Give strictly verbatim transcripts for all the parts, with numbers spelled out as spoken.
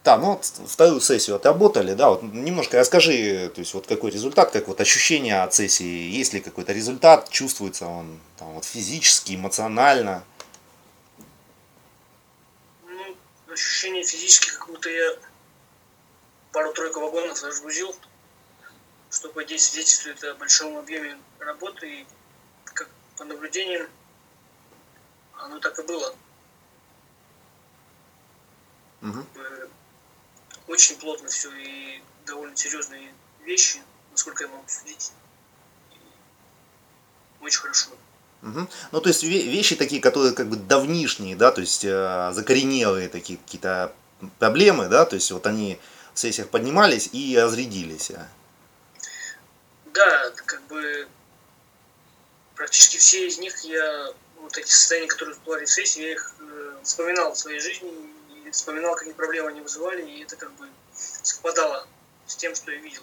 Да, ну вот вторую сессию отработали, да, вот немножко расскажи, то есть вот какой результат, как вот ощущение от сессии, есть ли какой-то результат, чувствуется он там вот физически, эмоционально? Ну, ощущение физически, как будто я пару-тройку вагонов разгрузил, что, по идее, свидетельствует о большом объеме работы, и как по наблюдениям оно так и было. Угу. Как бы очень плотно все и довольно серьезные вещи, насколько я могу судить. Очень хорошо. Угу. Ну, то есть вещи такие, которые как бы давнишние, да, то есть э, закоренелые такие какие-то проблемы, да, то есть вот они в сессиях поднимались и разрядились. Да, как бы практически все из них я, вот эти состояния, которые всплывали в сессии, я их э, вспоминал в своей жизни, и вспоминал, какие проблемы они вызывали, и это как бы совпадало с тем, что я видел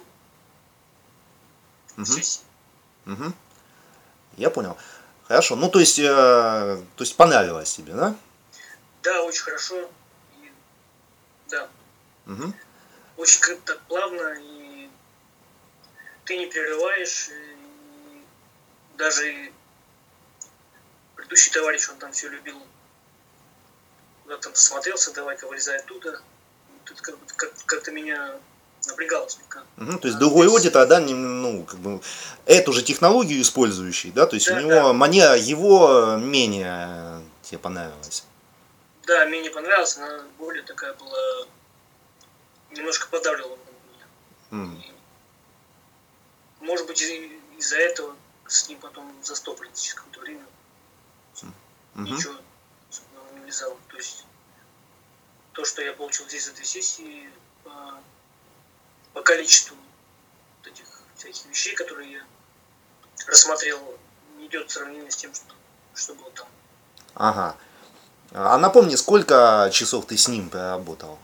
Угу. в сессии. Угу. Я понял. Хорошо. Ну, то есть, э, то есть понравилось тебе, да? Да, очень хорошо. И, да. Угу. Очень как-то плавно, и ты не прерываешь, и даже предыдущий товарищ, он там все любил, куда там смотрелся, давай-ка вылезай оттуда. Вот это как, как, как-то меня напрягало слегка. Угу. То есть А другой здесь, аудитор, да, не, ну, как бы эту же технологию использующий, да, то есть у да, него да, манера его менее тебе понравилась. да, мне не понравилось, она более такая была, немножко подавливала меня. Угу. И, может быть, из-за этого с ним потом застопорилось через какое-то время. Угу. Ничего не влезало. То есть то, что я получил здесь за две сессии, по, по количеству вот этих всяких вещей, которые я рассмотрел, не идет сравнение с тем, что, что было там. Ага. А напомни, сколько часов ты с ним проработал?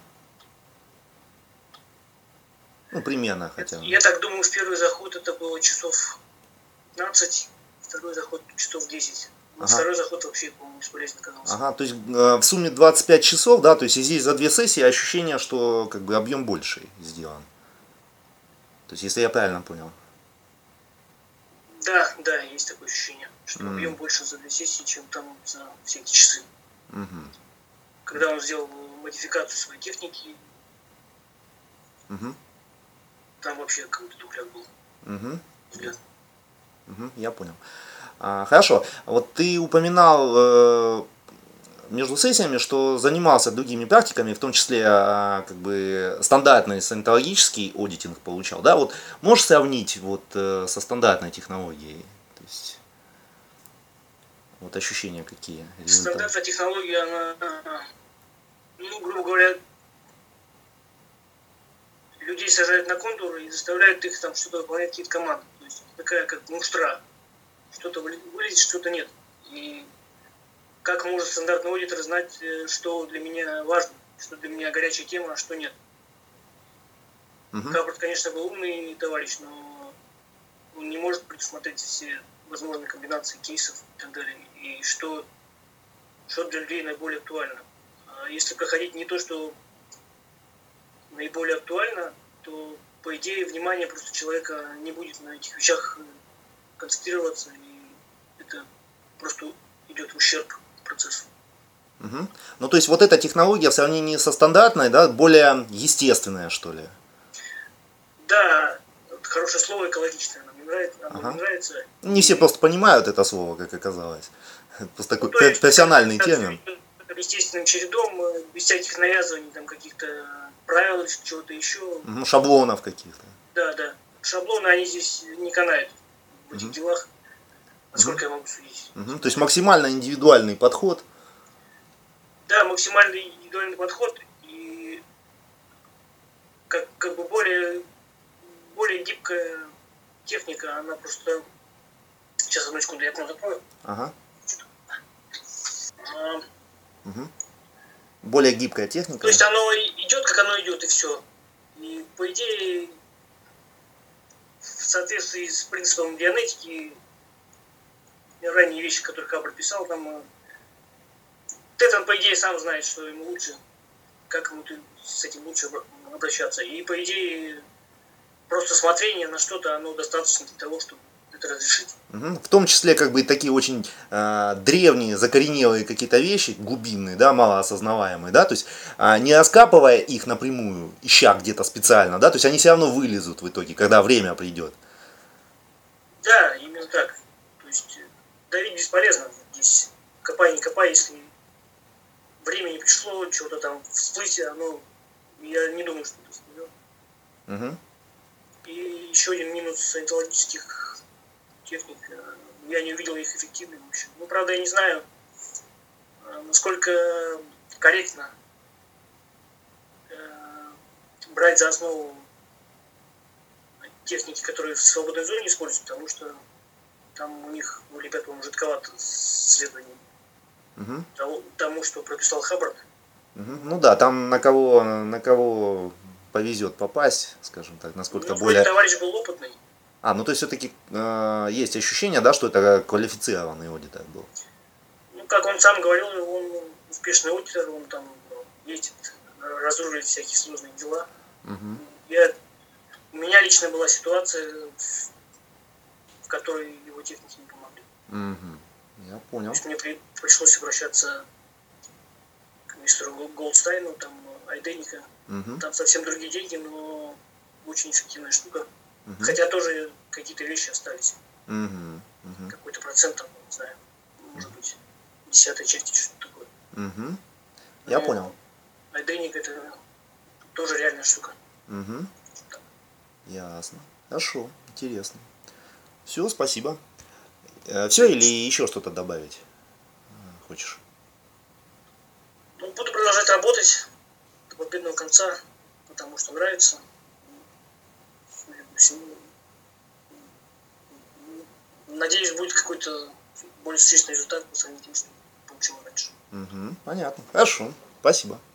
Ну, примерно хотя бы. Я так думаю, в первый заход это было часов пятнадцать, второй заход часов десять. Вот Ага. второй заход вообще, по-моему, бесполезно оказался. Ага, то есть э, в сумме двадцать пять часов, да, то есть и здесь за две сессии ощущение, что как бы объем больший сделан. То есть, если я правильно понял. Да, да, есть такое ощущение, что Mm. объем больше за две сессии, чем там за все эти часы. Угу. Когда он сделал модификацию своей техники, Угу. там вообще какой-то дупляк был. Угу. Взгляд. Угу, я понял. А, хорошо. Вот ты упоминал э, между сессиями, что занимался другими практиками, в том числе э, как бы стандартный санитологический аудитинг получал, да? Вот можешь сравнить вот э, со стандартной технологией? То есть, вот ощущения какие? Результаты? Стандартная технология, она, ну, грубо говоря, людей сажают на контур и заставляют их там что-то выполнять, какие-то команды. То есть такая как муштра. Что-то вылезет, что-то нет. И как может стандартный аудитор знать, что для меня важно, что для меня горячая тема, а что нет. Угу. Капорт, конечно, был умный товарищ, но он не может предусмотреть все возможные комбинации кейсов и так далее. И что, что для людей наиболее актуально. А если проходить не то, что наиболее актуально, то, по идее, внимание просто человека не будет на этих вещах концентрироваться, и это просто идет в ущерб процессу. Угу. Ну, то есть, вот эта технология в сравнении со стандартной, да, более естественная, что ли? Да, хорошее слово, экологичное, нам не нравится. Нам Ага. не нравится. Не все просто понимают это слово, как оказалось. Просто такой Ну, то есть, профессиональный это термин. естественным чередом, без всяких навязываний, там, каких-то правил, чего-то еще. Ну, шаблонов каких-то. Да, да. Шаблоны, они здесь не канают в этих Угу. делах, насколько Угу. я могу судить. Угу. То есть максимально индивидуальный подход. Да, максимально индивидуальный подход и как, как бы более, более гибкая техника, она просто... Сейчас, одну секунду, я окно закрою. Ага. А, Угу. Более гибкая техника. То есть оно идет, как оно идет, и все. И по идее, в соответствии с принципом дианетики, ранние вещи, которые Капра писал, там, Тетан, по идее, сам знает, что ему лучше. как ему с этим лучше обращаться. И по идее просто смотрение на что-то, оно достаточно для того, чтобы это разрешить. Угу. В том числе как бы такие очень э, древние, закоренелые какие-то вещи, глубинные, да, малоосознаваемые, да, то есть э, не раскапывая их напрямую, ища где-то специально, да, то есть они все равно вылезут в итоге, когда время придет. Да, именно так. То есть давить бесполезно. Здесь копай, не копай, если время не пришло, чего-то там всплыть, оно, я не думаю, что это всплывет. Угу. И еще один минус саентологических техник. Я не увидел их эффективным вообще. Ну, правда, я не знаю, насколько корректно брать за основу техники, которые в свободной зоне используют, потому что там у них, у ребят, по-моему, жидковато следование Угу. тому, тому, что прописал Хаббард. Угу. Ну да, там на кого, на кого повезет попасть, скажем так, насколько Ну, более... товарищ был опытный. А, ну то есть все-таки э, есть ощущение, да, что это квалифицированный аудитор был. Ну, как он сам говорил, он успешный аудитор, он там ездит, разруливает всякие сложные дела. Угу. Я, у меня лично была ситуация, в которой его техники не помогли. Угу. Я понял. То есть мне при, пришлось обращаться к мистеру Голдстайну, там, Айденика. Угу. Там совсем другие деньги, но очень эффективная штука. Угу. Хотя тоже какие-то вещи остались. Угу. Угу. Какой-то процент, там, не знаю, может быть, десятая часть, что-то такое. Угу. Я но понял. Айденик это тоже реальная штука. Угу. Ясно. Хорошо, интересно. Все, спасибо. Все или еще что-то добавить хочешь? Ну, буду продолжать работать до победного конца, потому что нравится. Надеюсь, будет какой-то более существенный результат по сравнению с тем, что получил раньше. Угу. Понятно. Хорошо. Спасибо.